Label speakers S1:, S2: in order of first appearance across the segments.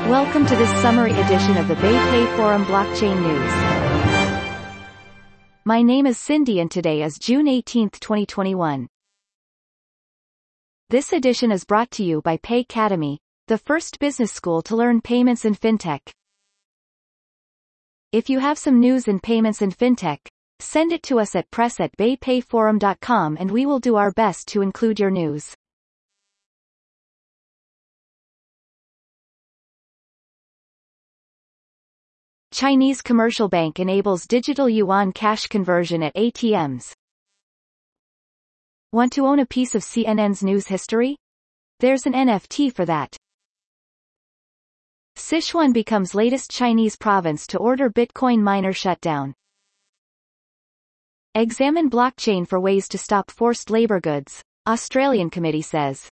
S1: Welcome to this summary edition of the BayPay Forum Blockchain News. My name is Cindy and today is June 18, 2021. This edition is brought to you by Paycademy, the first business school to learn payments and fintech. If you have some news in payments and fintech, send it to us at press@baypayforum.com and we will do our best to include your news. Chinese commercial bank enables digital yuan cash conversion at ATMs. Want to own a piece of CNN's news history? There's an NFT for that. Sichuan becomes latest Chinese province to order Bitcoin miner shutdown. Examine blockchain for ways to stop forced labor goods, Australian committee says.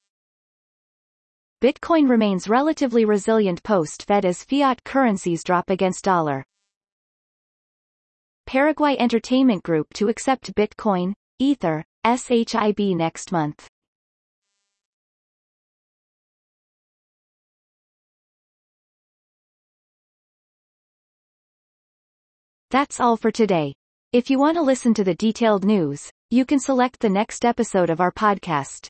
S1: Bitcoin remains relatively resilient post-Fed as fiat currencies drop against dollar. Paraguay Entertainment Group to accept Bitcoin, Ether, SHIB next month. That's all for today. If you want to listen to the detailed news, you can select the next episode of our podcast.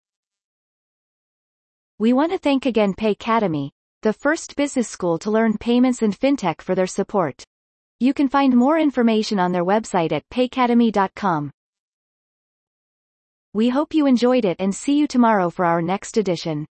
S1: We want to thank again Paycademy, the first business school to learn payments and fintech, for their support. You can find more information on their website at paycademy.com. We hope you enjoyed it and see you tomorrow for our next edition.